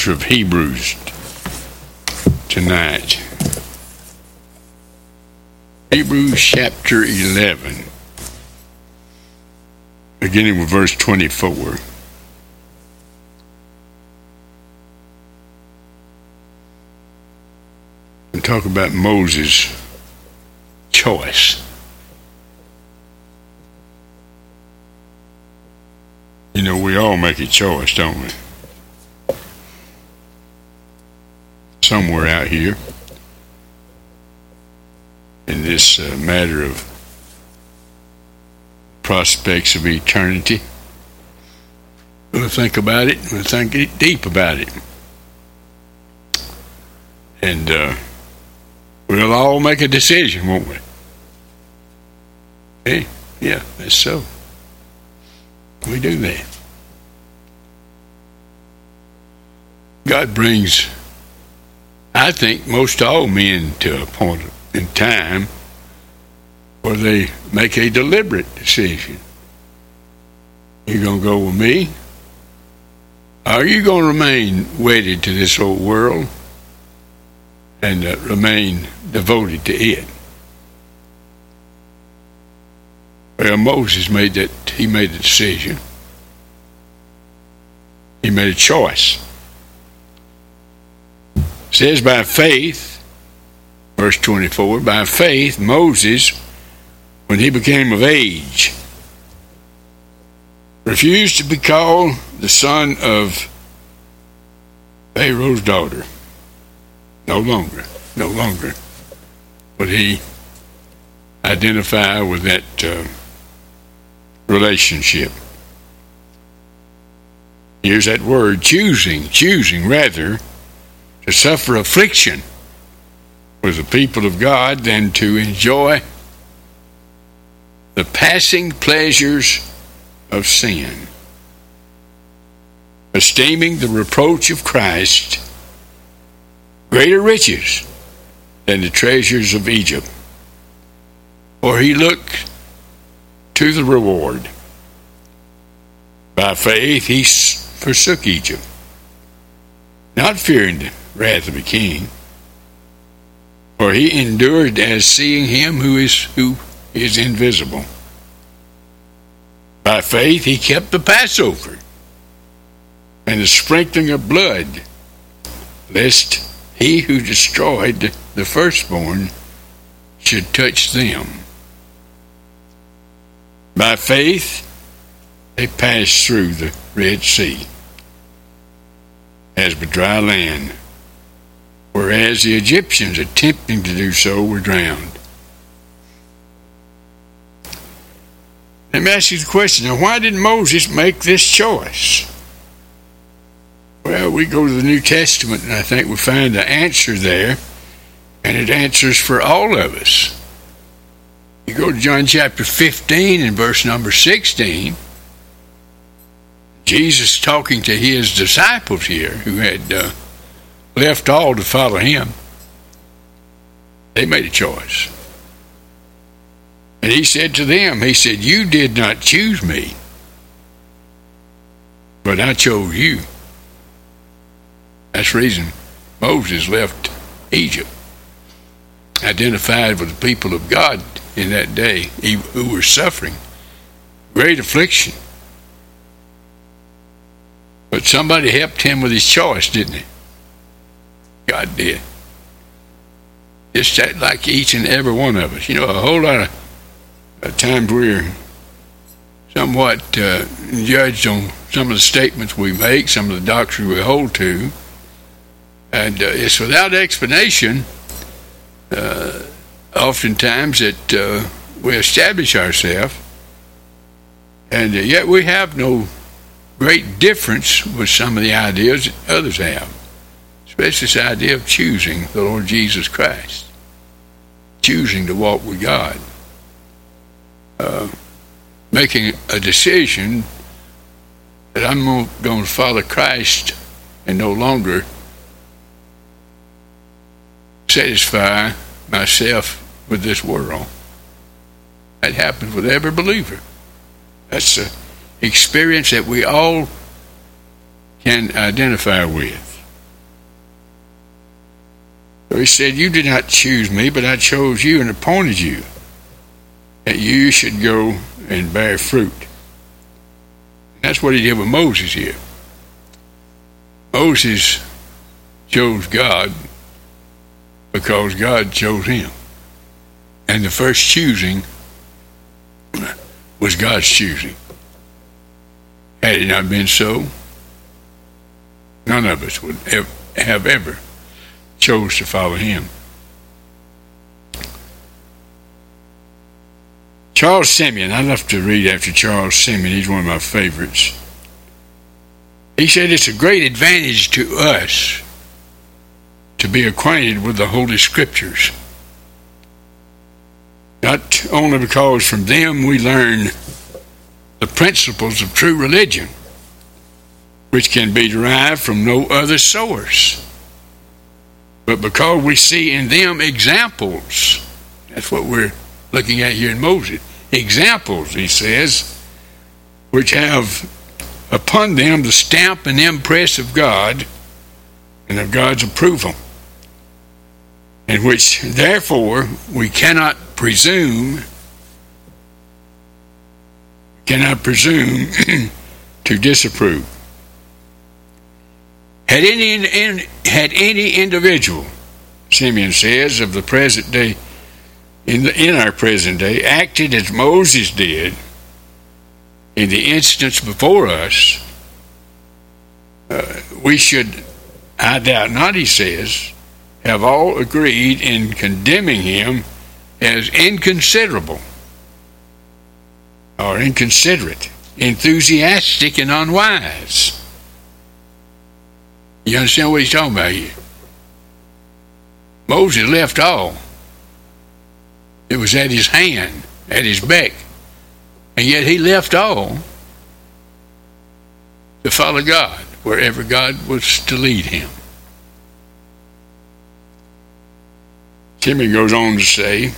chapter of Hebrews tonight. Hebrews chapter 11, beginning with verse 24. And talk about Moses' choice. You know, we all make a choice, don't we? Somewhere out here in this matter of prospects of eternity. We'll think about it. We'll think deep about it. And we'll all make a decision, won't we? Hey, yeah, that's so. We do that. God brings, I think, most all men to a point in time where they make a deliberate decision. You going to go with me? Or are you going to remain wedded to this old world and remain devoted to it? Well, Moses made that. He made the decision. He made a choice. It says by faith, verse 24, by faith Moses, when he became of age, refused to be called the son of Pharaoh's daughter. No longer would he identify with that relationship. Here's that word, choosing rather to suffer affliction with the people of God than to enjoy the passing pleasures of sin, esteeming the reproach of Christ greater riches than the treasures of Egypt, for he looked to the reward. By faith he forsook Egypt, not fearing the wrath of the king, for he endured as seeing him who is invisible. By faith he kept the Passover and the sprinkling of blood, lest he who destroyed the firstborn should touch them. By faith they passed through the Red Sea as by dry land, whereas the Egyptians attempting to do so were drowned. Let me ask you the question, now why did Moses make this choice? Well, we go to the New Testament and I think we find the answer there, and it answers for all of us. You go to John chapter 15 and verse number 16, Jesus talking to his disciples here who had left all to follow him. They made a choice. And he said to them, he said, you did not choose me, but I chose you. That's the reason Moses left Egypt, identified with the people of God in that day who were suffering great affliction. But somebody helped him with his choice, didn't he? God did. Just that, like each and every one of us. You know, a whole lot of times we're somewhat judged on some of the statements we make, some of the doctrine we hold to, and it's without explanation oftentimes that we establish ourselves, and yet we have no great difference with some of the ideas that others have, especially this idea of choosing the Lord Jesus Christ, choosing to walk with God, making a decision that I'm going to follow Christ and no longer satisfy myself with this world. That happens with every believer. That's the experience that we all can identify with. So he said, you did not choose me, but I chose you and appointed you, that you should go and bear fruit. And that's what he did with Moses here. Moses chose God because God chose him. And the first choosing was God's choosing. Had it not been so, none of us would have ever chose to follow him. Charles Simeon, I love to read after Charles Simeon. He's one of my favorites. He said it's a great advantage to us to be acquainted with the Holy Scriptures. Not only because from them we learn the principles of true religion, which can be derived from no other source, but because we see in them examples. That's what we're looking at here in Moses. Examples, he says, which have upon them the stamp and impress of God and of God's approval, in which therefore we cannot presume to disapprove. Had any individual, Simeon says, of the present day, in our present day, acted as Moses did in the instance before us, we should, I doubt not, he says, have all agreed in condemning him as inconsiderable or inconsiderate, enthusiastic, and unwise. You understand what he's talking about here? Moses left all. It was at his hand, at his beck. And yet he left all to follow God wherever God was to lead him. Timmy goes on to say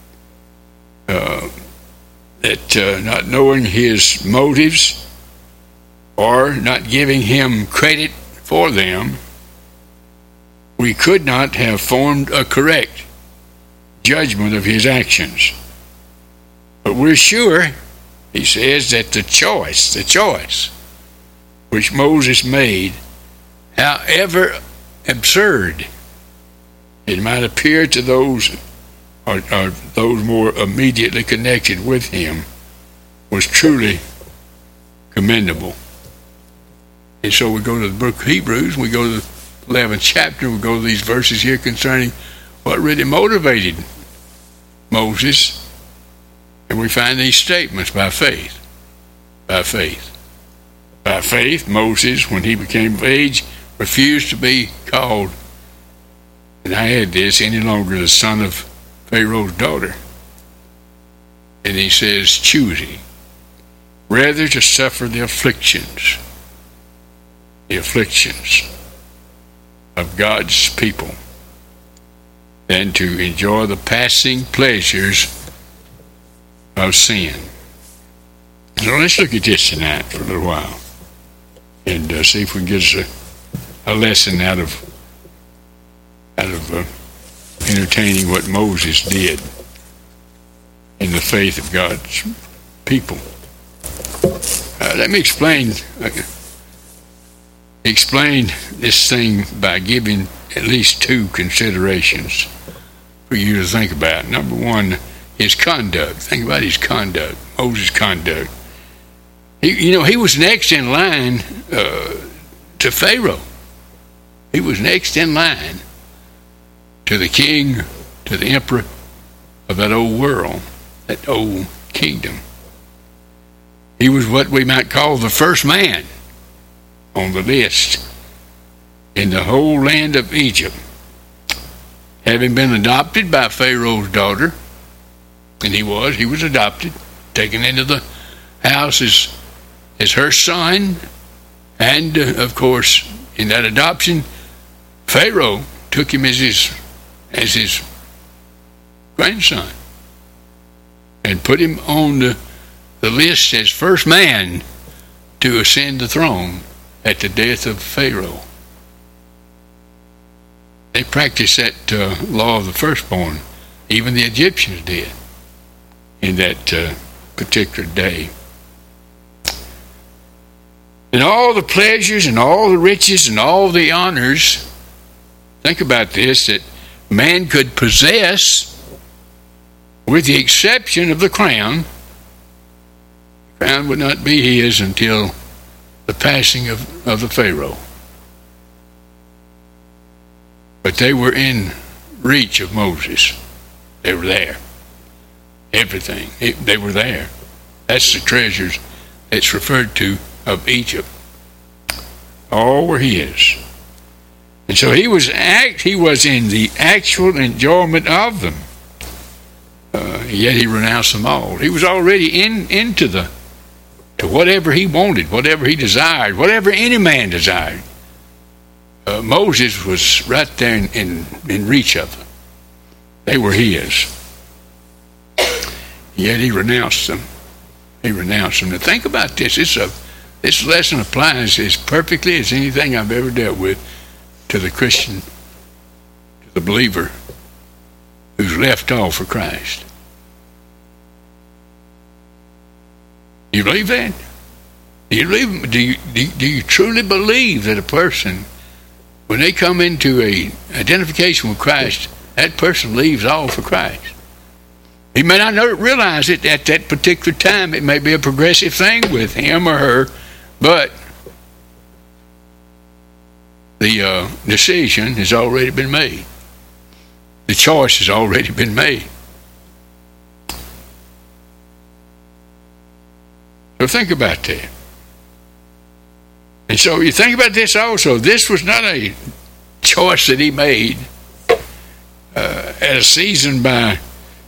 that not knowing his motives or not giving him credit for them, we could not have formed a correct judgment of his actions. But we're sure, he says, that the choice which Moses made, however absurd it might appear to those or those more immediately connected with him, was truly commendable. And so we go to the book of Hebrews, we go to the 11th chapter, we go to these verses here concerning what really motivated Moses, and we find these statements: by faith. By faith, Moses, when he became of age, refused to be called, and I add this, any longer the son of Pharaoh's daughter. And he says, choosing rather to suffer the afflictions of God's people than to enjoy the passing pleasures of sin. So let's look at this tonight for a little while and see if we can get a lesson out of entertaining what Moses did in the faith of God's people. Let me explain this thing by giving at least two considerations for you to think about. Number one, his conduct. Think about his conduct, Moses' conduct. He was next in line to Pharaoh. He was next in line to the king, to the emperor of that old world, that old kingdom. He was what we might call the first man on the list in the whole land of Egypt, having been adopted by Pharaoh's daughter. And he was adopted, taken into the house as her son. And of course, in that adoption, Pharaoh took him as his grandson and put him on the list as first man to ascend the throne at the death of Pharaoh. They practiced that law of the firstborn. Even the Egyptians did in that particular day. And all the pleasures and all the riches and all the honors, think about this, that man could possess, with the exception of the crown. The crown would not be his until the passing of the Pharaoh. But they were in reach of Moses. They were there. Everything. They were there. That's the treasures it's referred to of Egypt. All were his. And so he was in the actual enjoyment of them. Yet he renounced them all. He was already into to whatever he wanted, whatever he desired, whatever any man desired. Moses was right there in reach of them. They were his. Yet he renounced them. He renounced them. Now think about this. This lesson applies as perfectly as anything I've ever dealt with to the Christian, to the believer who's left all for Christ. Do you believe that? Do you truly believe that a person, when they come into a identification with Christ, that person leaves all for Christ? He may not realize it at that particular time. It may be a progressive thing with him or her, but the decision has already been made. The choice has already been made. So think about that. And so you think about this also. This was not a choice that he made at a season by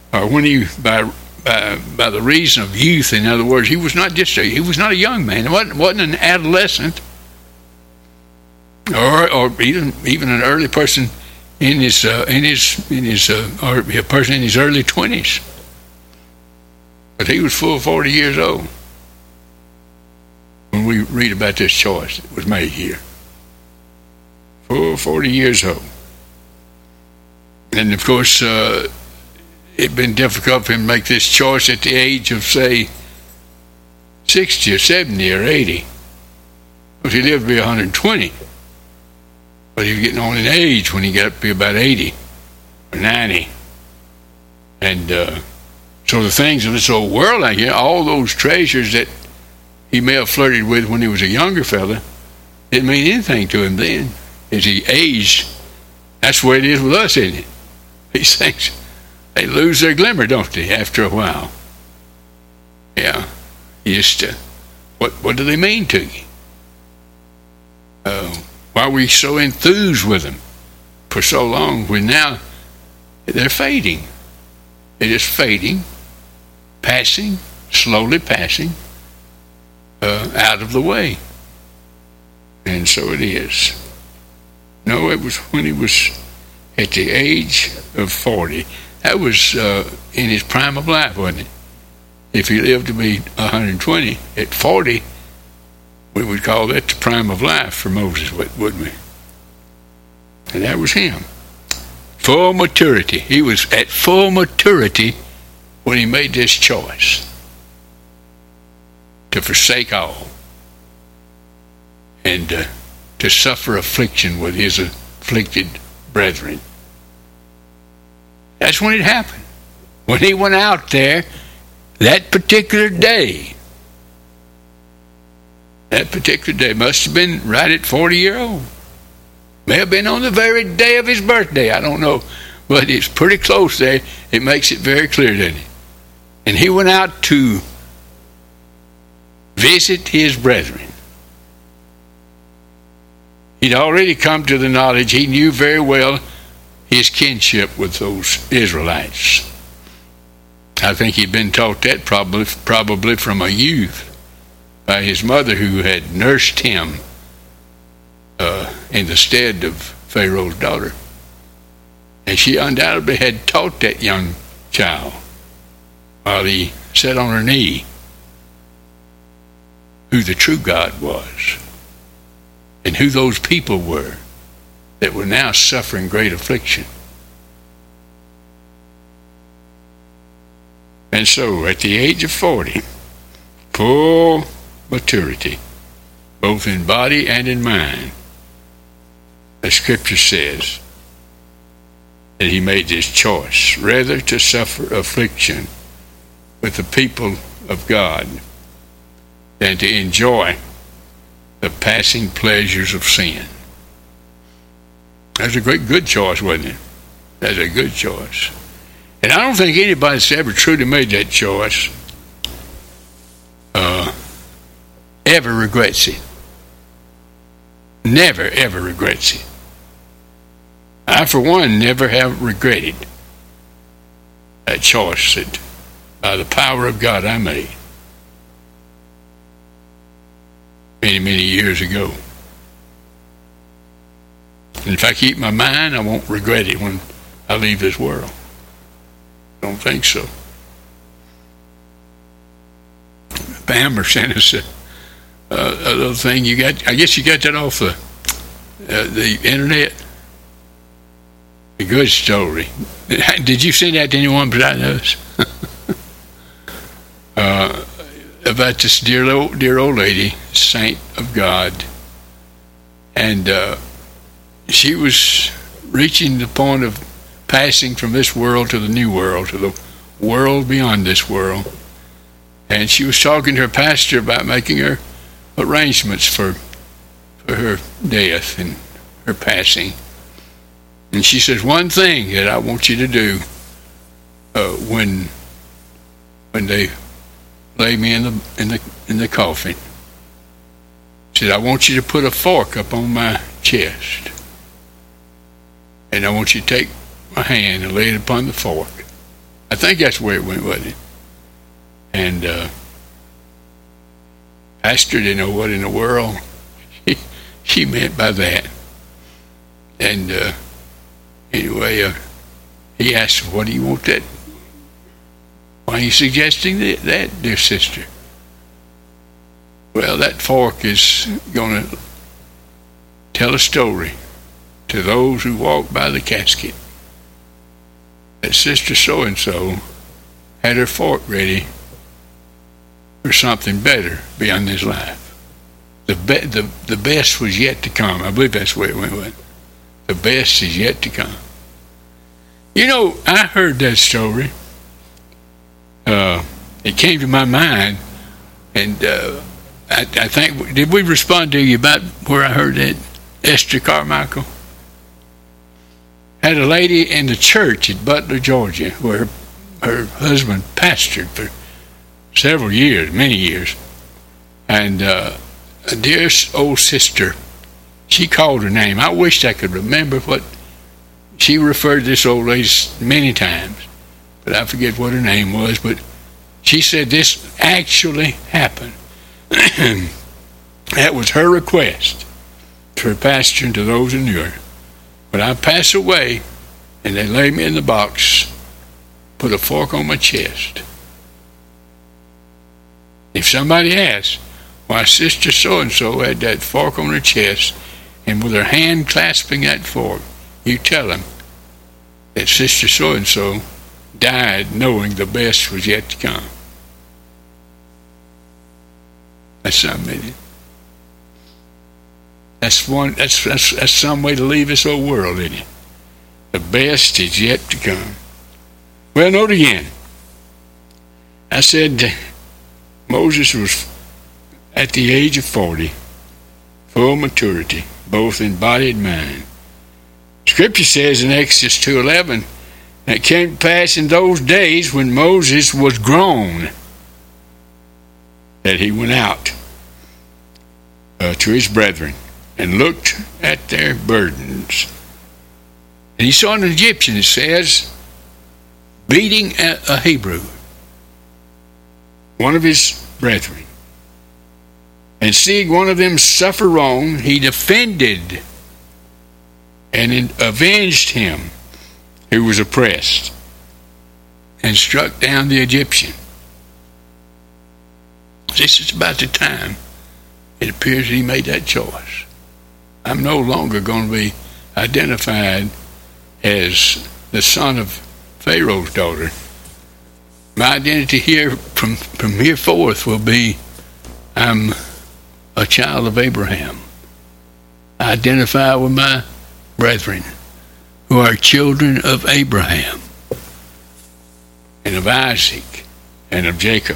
the reason of youth. In other words, he was not a young man. He wasn't an adolescent, or even an early person or a person in his early 20s. But he was full 40 years old when we read about this choice that was made here. Full 40 years old. And of course, it'd been difficult for him to make this choice at the age of, say, 60 or 70 or 80. Because he lived to be 120. But he was getting on in age when he got up to be about 80 or 90. And so the things of this old world out here, all those treasures that he may have flirted with when he was a younger fella, didn't mean anything to him then. As he aged, that's the way it is with us, isn't it? These things, they lose their glimmer, don't they, after a while? Yeah. You just, what do they mean to you? Why were you so enthused with them for so long when now they're fading? They're just fading, passing, slowly passing out of the way. And so it is. No, it was when he was at the age of 40. That was in his prime of life, wasn't it? If he lived to be 120, at 40, we would call that the prime of life for Moses, wouldn't we? And that was him. Full maturity. He was at full maturity when he made this choice to forsake all and to suffer affliction with his afflicted brethren. That's when it happened. When he went out there that particular day. That particular day must have been right at 40-year-old. May have been on the very day of his birthday. I don't know. But it's pretty close there. It makes it very clear, doesn't it? And he went out to visit his brethren. He'd already come to the knowledge. He knew very well his kinship with those Israelites. I think he'd been taught that probably from a youth by his mother, who had nursed him in the stead of Pharaoh's daughter. And she undoubtedly had taught that young child while he sat on her knee who the true God was and who those people were that were now suffering great affliction. And so, at the age of 40, full maturity, both in body and in mind, the Scripture says that he made this choice, rather to suffer affliction with the people of God than to enjoy the passing pleasures of sin. That's a good choice, wasn't it? That's a good choice. And I don't think anybody that's ever truly made that choice ever regrets it. Never, ever regrets it. I, for one, never have regretted that choice that, by the power of God, I made many, many years ago. And if I keep my mind, I won't regret it when I leave this world. I don't think so. Bamber sent us a little thing. You got? I guess you got that off the internet. A good story. Did you send that to anyone besides us? About this dear old lady, saint of God, and she was reaching the point of passing from this world to the new world, to the world beyond this world. And she was talking to her pastor about making her arrangements for her death and her passing. And she says, one thing that I want you to do when they lay me in the coffin, she said, I want you to put a fork up on my chest, and I want you to take my hand and lay it upon the fork. I think that's where it went, wasn't it? And pastor didn't know what in the world she meant by that. And anyway, he asked, what do you want that? Why are you suggesting that, dear sister? Well, that fork is going to tell a story to those who walk by the casket that Sister So-and-so had her fork ready for something better beyond this life. The best was yet to come. I believe that's where it went. The best is yet to come. You know, I heard that story. It came to my mind, and I think, did we respond to you about where I heard that? Esther Carmichael had a lady in the church at Butler, Georgia, where her husband pastored for several years, many years. And a dear old sister, she called her name. I wished I could remember what she referred to this old lady many times, but I forget what her name was. But she said this actually happened. That was her request to her pastor and to those who knew her. When I pass away and they lay me in the box, put a fork on my chest. If somebody asks why Sister So-and-so had that fork on her chest and with her hand clasping that fork, you tell them that Sister So-and-so died knowing the best was yet to come. That's something, isn't it? That's some way to leave this old world, isn't it? The best is yet to come. Well, note again. I said Moses was at the age of 40, full maturity, both in body and mind. Scripture says in Exodus 2:11, that it came to pass in those days when Moses was grown, that he went out to his brethren and looked at their burdens. And he saw an Egyptian, it says, beating a Hebrew, one of his brethren. And seeing one of them suffer wrong, he defended and avenged him who was oppressed, and struck down the Egyptian. This is about the time it appears that he made that choice. I'm no longer going to be identified as the son of Pharaoh's daughter, my identity here from here forth will be, I'm a child of Abraham. I identify with my brethren who are children of Abraham and of Isaac and of Jacob.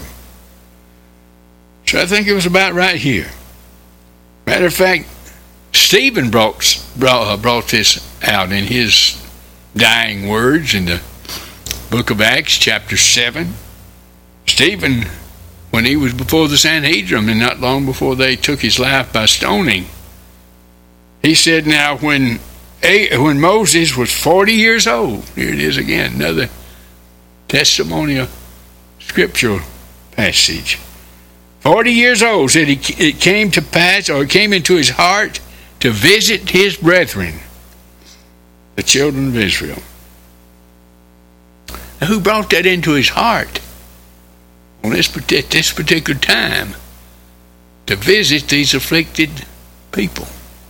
So I think it was about right here. Matter of fact, Stephen brought this out in his dying words in the book of Acts, chapter 7. Stephen, when he was before the Sanhedrin, and not long before they took his life by stoning, he said, now when Moses was 40 years old, here it is again, another testimonial scriptural passage. 40 years old, said it came to pass, or it came into his heart to visit his brethren, the children of Israel. Now, who brought that into his heart on this particular time to visit these afflicted people?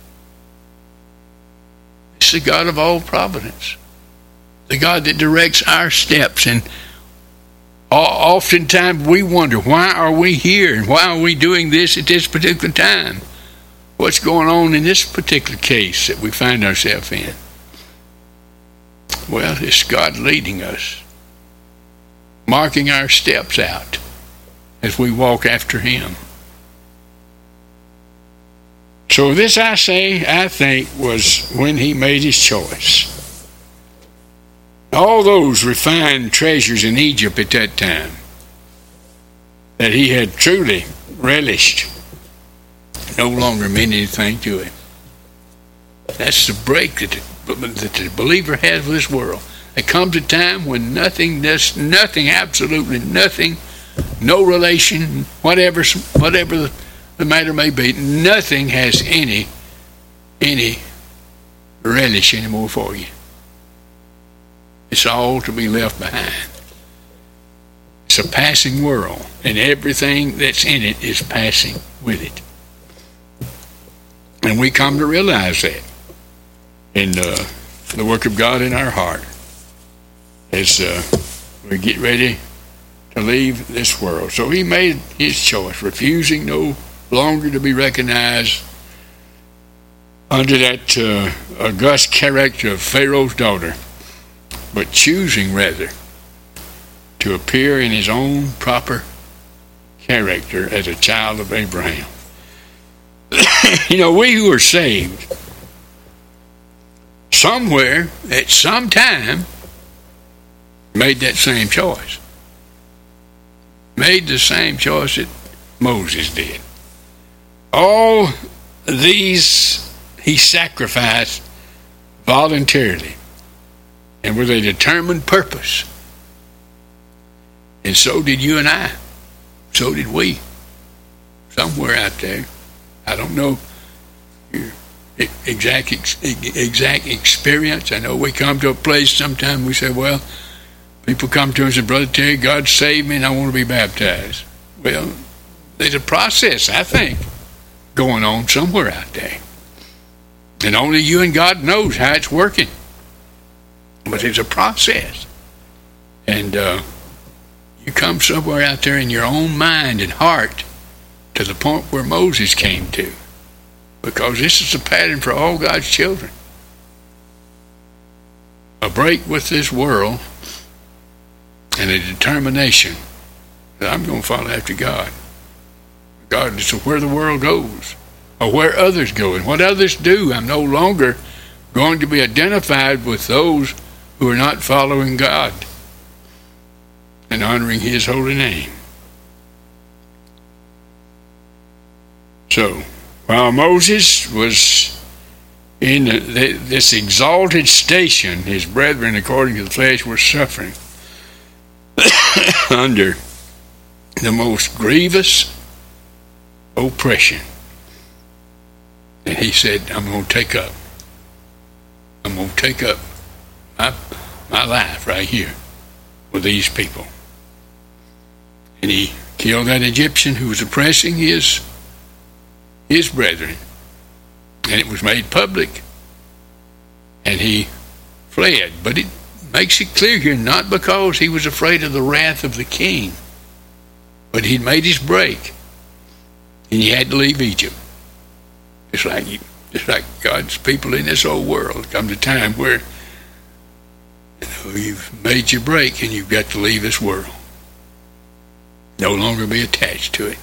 It's the God of all providence, the God that directs our steps. And oftentimes we wonder, why are we here and why are we doing this at this particular time? What's going on in this particular case that we find ourselves in? Well, it's God leading us, marking our steps out as we walk after Him. So this, I think, was when He made His choice. All those refined treasures in Egypt at that time that He had truly relished no longer meant anything to Him. That's the break that the believer has with this world. There comes a time when nothing, absolutely nothing, no relation, whatever the matter may be, nothing has any relish anymore for you. It's all to be left behind. It's a passing world, and everything that's in it is passing with it. And we come to realize that in the work of God in our heart as we get ready to leave this world. So He made His choice, refusing no longer to be recognized under that august character of Pharaoh's daughter, but choosing rather to appear in His own proper character as a child of Abraham. You know, we who are saved, somewhere, at some time, made that same choice. Made the same choice that Moses did. All these he sacrificed voluntarily and with a determined purpose. And so did you and I. So did we. Somewhere out there. I don't know your exact experience. I know we come to a place sometime we say, well, people come to us and say, Brother Terry, God saved me and I want to be baptized. Well, there's a process, I think, going on somewhere out there. And only you and God knows how it's working. But it's a process. And you come somewhere out there in your own mind and heart to the point where Moses came to. Because this is a pattern for all God's children. A break with this world and a determination that I'm going to follow after God. Regardless of where the world goes or where others go and what others do, I'm no longer going to be identified with those who are not following God and honoring His holy name. So, while Moses was in this exalted station, his brethren, according to the flesh, were suffering under the most grievous oppression. And he said, I'm going to take up my life right here with these people. And he killed that Egyptian who was oppressing his brethren. And it was made public. and he fled. But it makes it clear here, not because he was afraid of the wrath of the king, but he'd made his break, and he had to leave Egypt. Just like God's people in this old world, comes a time where you've made your break and you've got to leave this world. No longer be attached to it.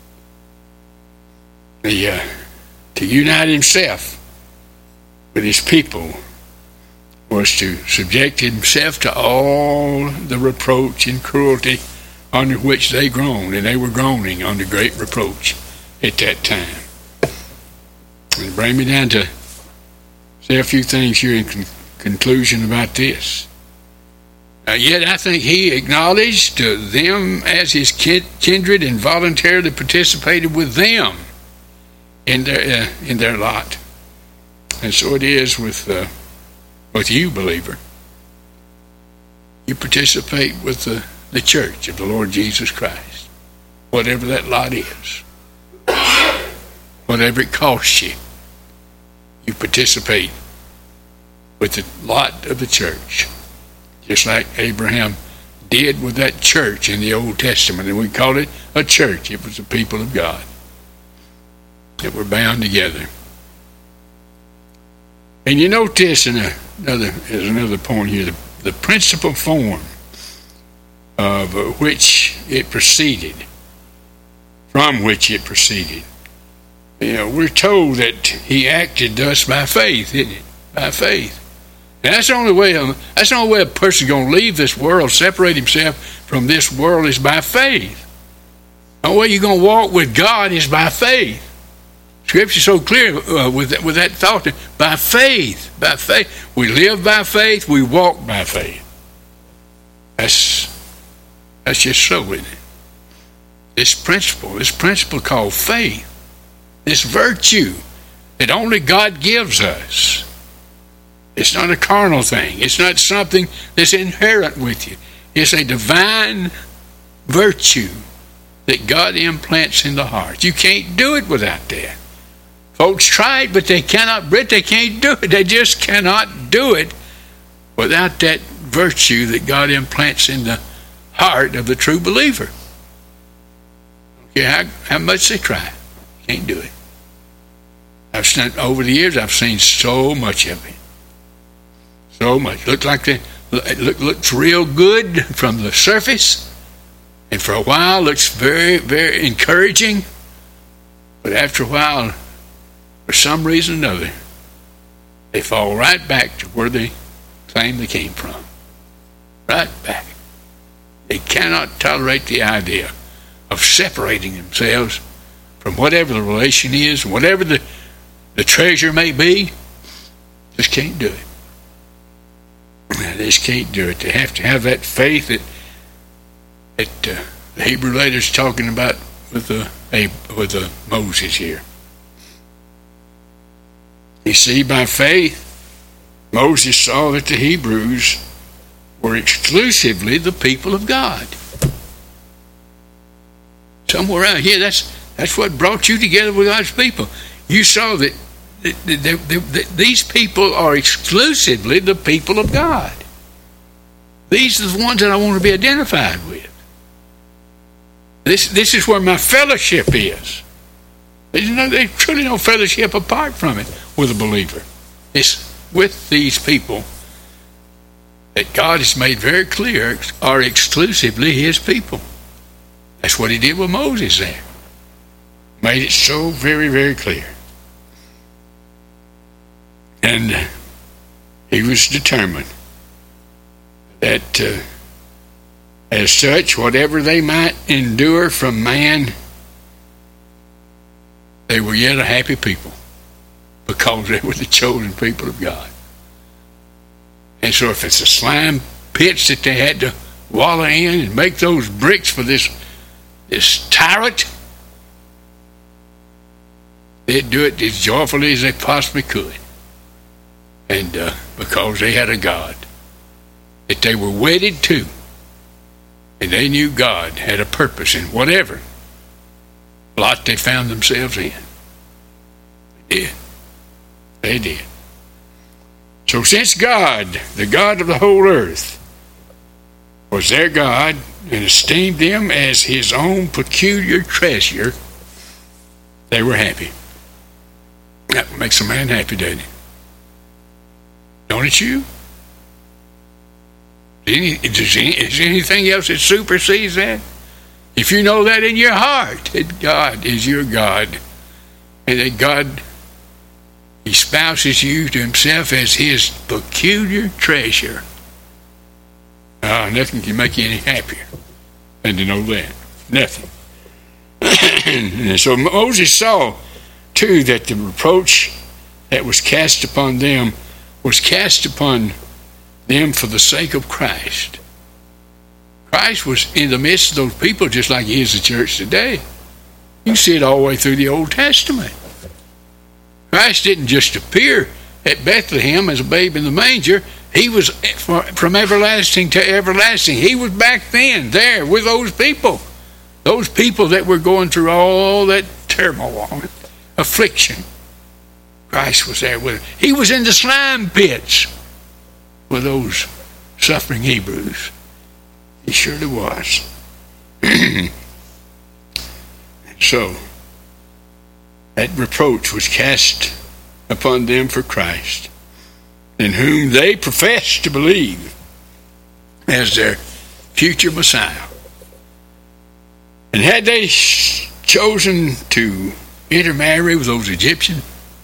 To unite himself with his people was to subject himself to all the reproach and cruelty under which they groaned, and they were groaning under great reproach at that time. And bring me down to say a few things here in conclusion about this. Yet I think he acknowledged them as his kindred and voluntarily participated with them in their lot. And so it is with you, believer. You participate with the church of the Lord Jesus Christ, whatever that lot is, whatever it costs you. You participate with the lot of the church, just like Abraham did with that church in the Old Testament. And we called it a church. It was the people of God that were bound together. And you note this there's another point here, the principal form of which it proceeded, from which it proceeded. We're told that he acted thus by faith, isn't it? By faith. And that's the only way a person's going to leave this world, separate himself from this world, is by faith. The only way you're going to walk with God is by faith. Scripture's so clear with that thought. By faith. By faith. We live by faith. We walk by faith. That's just so, isn't it? This principle called faith, this virtue that only God gives us. It's not a carnal thing. It's not something that's inherent with you. It's a divine virtue that God implants in the heart. You can't do it without that. Folks try it, but they can't do it. They just cannot do it without that virtue that God implants in the heart of the true believer. Okay, how much they try, can't do it. Over the years, I've seen so much of it. So much. Looks real good from the surface, and for a while looks very, very encouraging. But after a while, for some reason or another, they fall right back to where they claim they came from. Right back. They cannot tolerate the idea of separating themselves from whatever the relation is, whatever the treasure may be. Just can't do it. They just can't do it. They have to have that faith that the Hebrew later's talking about with Moses here. You see, by faith, Moses saw that the Hebrews were exclusively the people of God. Somewhere around here, that's what brought you together with God's people. You saw that these people are exclusively the people of God. These are the ones that I want to be identified with. This is where my fellowship is. There's truly no fellowship apart from it with a believer. It's with these people that God has made very clear are exclusively his people. That's what he did with Moses there. Made it so very, very clear. And he was determined that as such, whatever they might endure from man, they were yet a happy people because they were the chosen people of God. And so if it's a slime pits that they had to wallow in and make those bricks for this tyrant, they'd do it as joyfully as they possibly could. And because they had a God that they were wedded to, and they knew God had a purpose in whatever lot they found themselves in. They did. So So since God, the God of the whole earth, was their God and esteemed them as his own peculiar treasure, they were happy. That makes a man happy, doesn't it? Don't it you? Is there anything else that supersedes that? If you know that in your heart, that God is your God, and that God espouses you to himself as his peculiar treasure, nothing can make you any happier than to know that. Nothing. And so Moses saw, too, that the reproach that was cast upon them was cast upon them for the sake of Christ. Christ was in the midst of those people just like he is the church today. You see it all the way through the Old Testament. Christ didn't just appear at Bethlehem as a babe in the manger. He was from everlasting to everlasting. He was back then there with those people. Those people that were going through all that turmoil, affliction. Christ was there with them. He was in the slime pits with those suffering Hebrews. He surely was. So, that reproach was cast upon them for Christ, in whom they professed to believe as their future Messiah. And had they chosen to intermarry with those Egyptians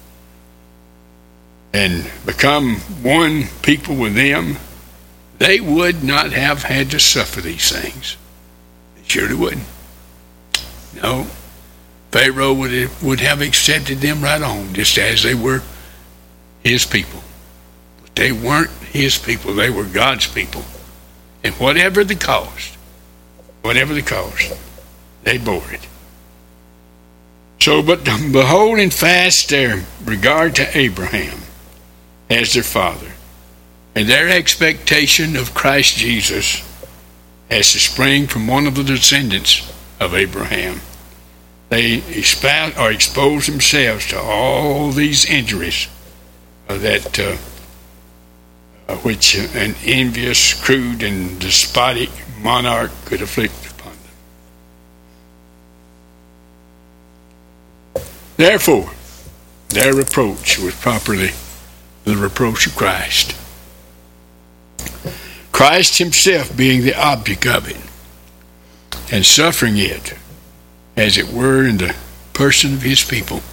and become one people with them, they would not have had to suffer these things. They surely wouldn't. No. Pharaoh would have accepted them right on, just as they were his people. But they weren't his people. They were God's people. And whatever the cost, they bore it. So, but beholding fast their regard to Abraham as their father, and their expectation of Christ Jesus as to spring from one of the descendants of Abraham, they expose themselves to all these injuries which an envious, crude, and despotic monarch could afflict upon them. Therefore, their reproach was properly the reproach of Christ. Christ himself being the object of it, and suffering it, as it were, in the person of his people.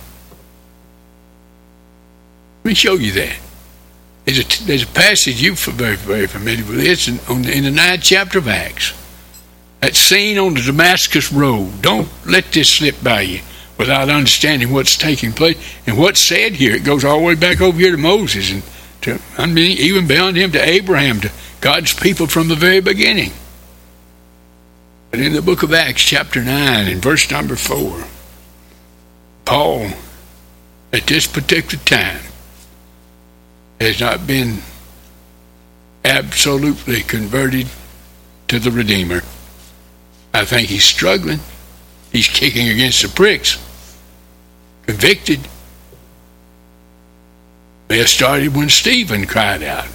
Let me show you that. There's a passage you're very, very familiar with. It's in the 9th chapter of Acts. That scene on the Damascus Road. Don't let this slip by you without understanding what's taking place and what's said here. It goes all the way back over here to Moses and even beyond him to Abraham, to God's people from the very beginning. But in the book of Acts, chapter 9, in verse number 4, Paul, at this particular time, has not been absolutely converted to the Redeemer. I think he's struggling. He's kicking against the pricks. Convicted. May have started when Stephen cried out,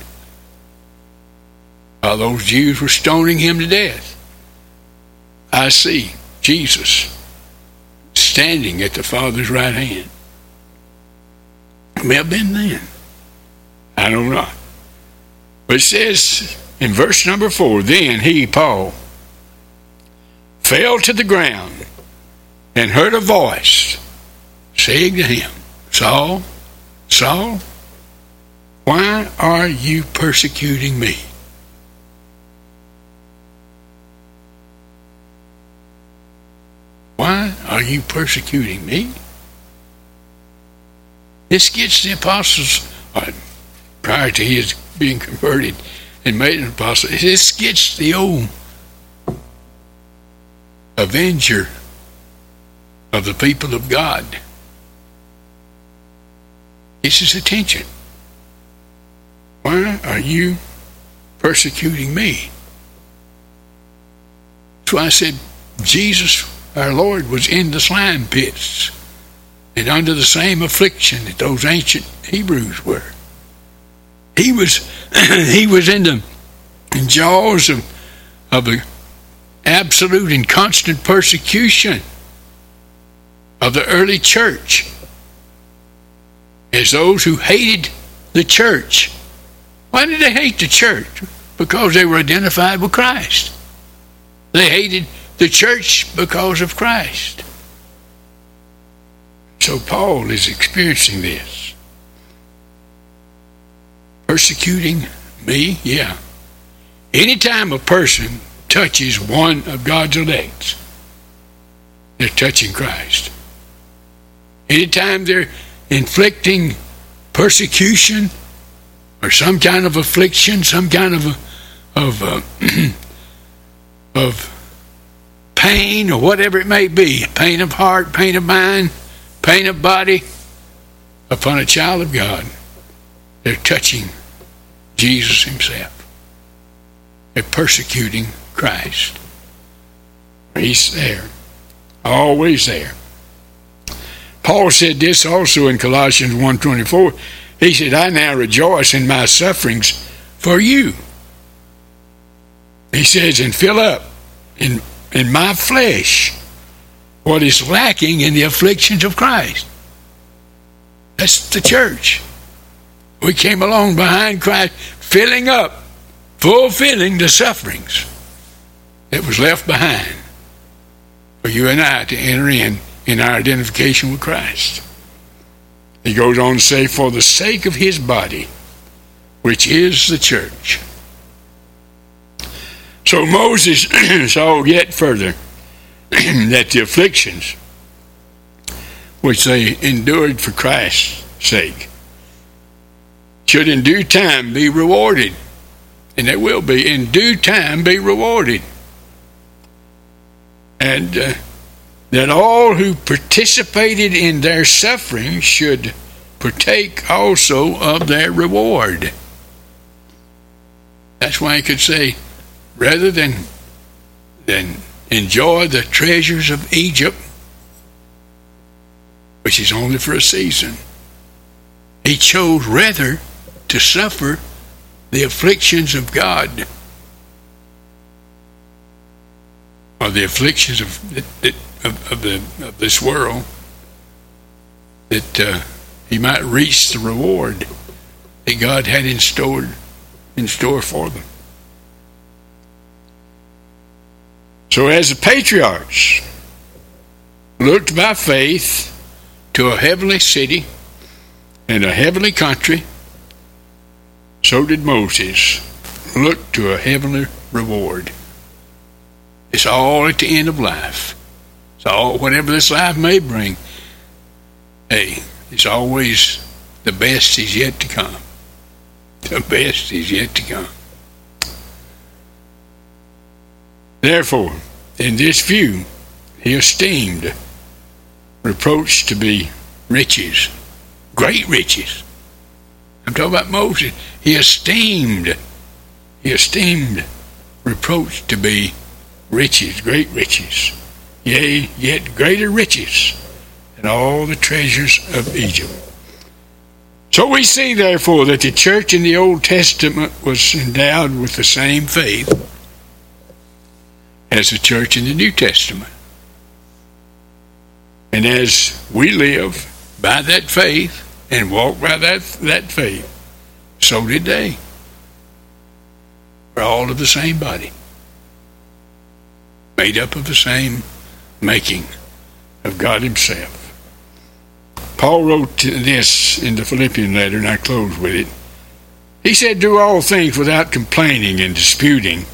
while those Jews were stoning him to death. I see Jesus standing at the Father's right hand. It may have been then. I don't know. But it says in verse number 4, then he, Paul, fell to the ground and heard a voice saying to him, Saul, Saul, why are you persecuting me? Why are you persecuting me? This gets the apostles, prior to his being converted and made an apostle, this gets the old avenger of the people of God. Gets his attention. Why are you persecuting me? That's why I said Jesus, our Lord, was in the slime pits and under the same affliction that those ancient Hebrews were. He was in the jaws of the absolute and constant persecution of the early church as those who hated the church. Why did they hate the church? Because they were identified with Christ. They hated the church because of Christ. So Paul is experiencing this. Persecuting me? Yeah. Anytime a person touches one of God's elect, they're touching Christ. Anytime they're inflicting persecution or some kind of affliction, some kind of pain or whatever it may be, pain of heart, pain of mind, pain of body, upon a child of God, they're touching Jesus himself. They're persecuting Christ. He's there, always there. Paul said this also in Colossians 1:24. He said, I now rejoice in my sufferings for you. He says, and fill up in my flesh what is lacking in the afflictions of Christ. That's the church. We came along behind Christ, filling up, fulfilling the sufferings that was left behind for you and I to enter in our identification with Christ. He goes on to say, for the sake of his body, which is the church. So Moses saw yet further that the afflictions which they endured for Christ's sake should in due time be rewarded. And they will be, in due time, be rewarded. And that all who participated in their suffering should partake also of their reward. That's why he could say, rather than enjoy the treasures of Egypt, which is only for a season, he chose rather to suffer the afflictions of God, or the afflictions of this world, that he might reach the reward that God had in store for them. So as the patriarchs looked by faith to a heavenly city and a heavenly country, so did Moses look to a heavenly reward. It's all at the end of life. It's all, whatever this life may bring, hey, it's always the best is yet to come. The best is yet to come. Therefore, in this view, he esteemed reproach to be riches, great riches. I'm talking about Moses. He esteemed reproach to be riches, great riches. Yea, yet greater riches than all the treasures of Egypt. So we see, therefore, that the church in the Old Testament was endowed with the same faith as the church in the New Testament. And as we live by that faith and walk by that faith, so did they. We're all of the same body, made up of the same making of God himself. Paul wrote this in the Philippian letter, and I close with it. He said, do all things without complaining and disputing,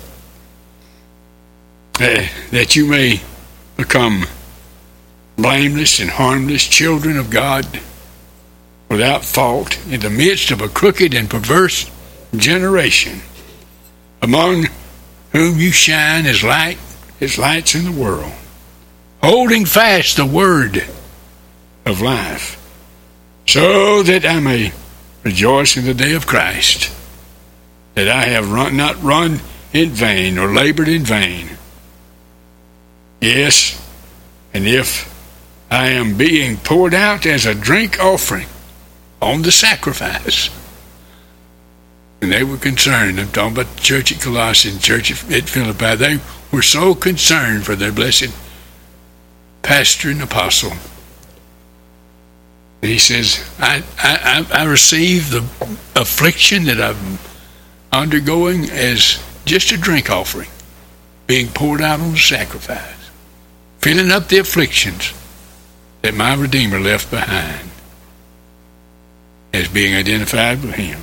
that you may become blameless and harmless children of God, without fault, in the midst of a crooked and perverse generation, among whom you shine as lights in the world, holding fast the word of life, so that I may rejoice in the day of Christ, that I have not run in vain or labored in vain. Yes, and if I am being poured out as a drink offering on the sacrifice And they were concerned. I'm talking about the church at Colossae and church at Philippi. They were so concerned for their blessed pastor and apostle. And he says, I receive the affliction that I'm undergoing as just a drink offering, being poured out on the sacrifice, filling up the afflictions that my Redeemer left behind as being identified with him.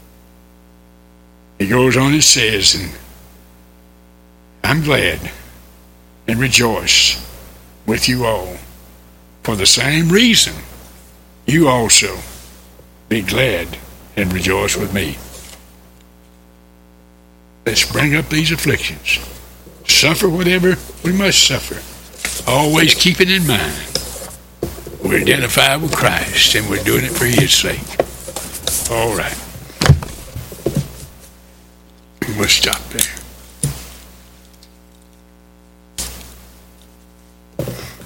He goes on and says, and I'm glad and rejoice with you all. For the same reason, you also be glad and rejoice with me. Let's bring up these afflictions. Suffer whatever we must suffer. Always keep it in mind. We're identified with Christ and we're doing it for his sake. All right. We'll stop there.